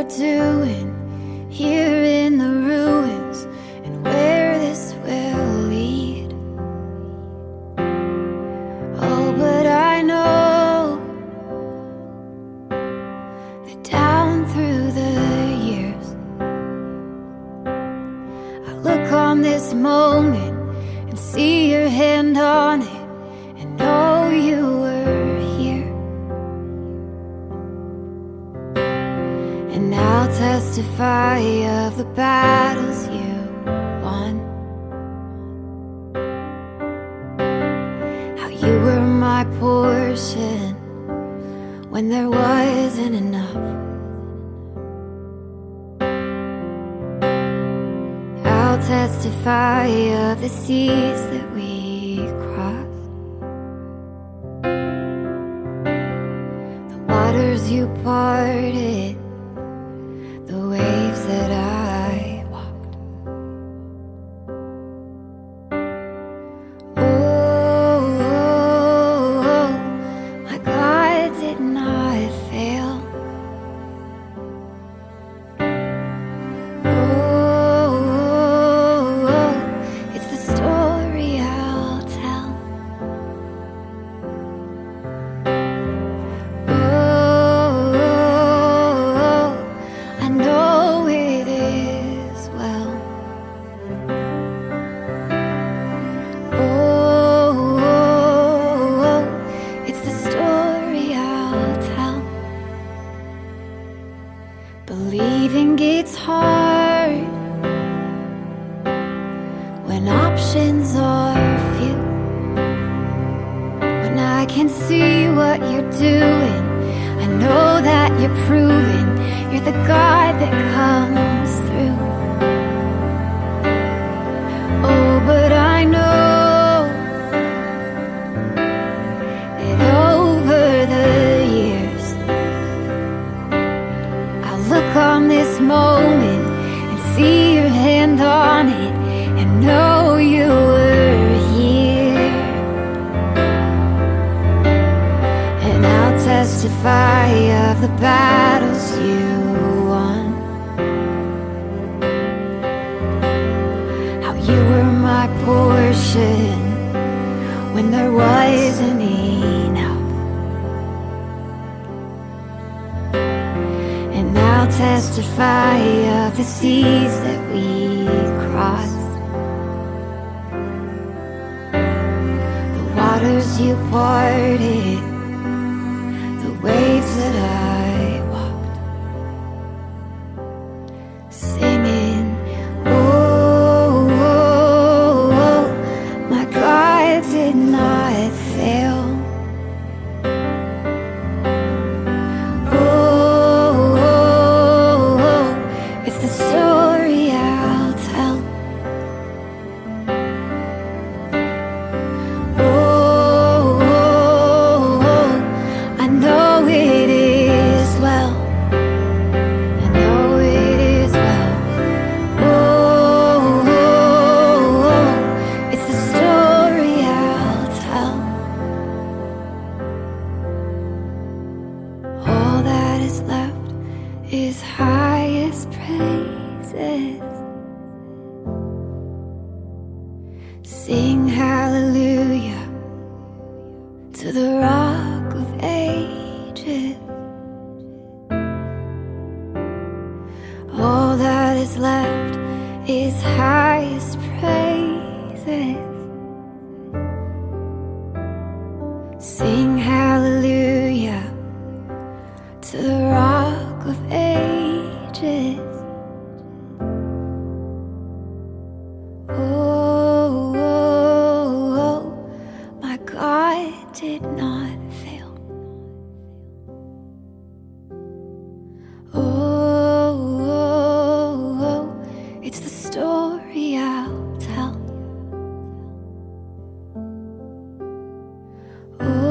doing here in the ruins and where this will lead. Oh, but I know that down through the years I look on this moment and see your hand on it and know you were here. And I'll testify of the battles you won, how you were my portion when there wasn't enough. I'll testify of the seas that we crossed, the waters you parted, the waves that I walked. Oh, oh, oh, my God did not fail. Oh, oh, oh, it's the story I'll tell. Oh, oh, oh, I know it is well. Oh, oh, oh, it's the story I'll tell. Believing gets hard when options are few, when I can see what you're doing. I know that you're proving you're the God that comes through. Oh, but I know that over the years I'll look on this moment and see your hand on it and know you were here. And I'll testify of the battles you won, how you were my portion when there wasn't enough. And I'll testify of the seas that we crossed, the waters you parted, the waves that I walked, singing, oh, oh, oh, my God did not fail. Oh, oh, oh, it's the story I'll tell. Oh, oh, oh, I know it is well. I know it is well. Oh, oh, oh, it's the story I'll tell. All that is left is highest praises. Sing hallelujah to the Rock of Ages. All that is left is highest praises. Sing hallelujah to the Rock of Ages. Oh, oh, oh, my God did not fail. Oh, oh, oh, it's the story I'll tell. Oh,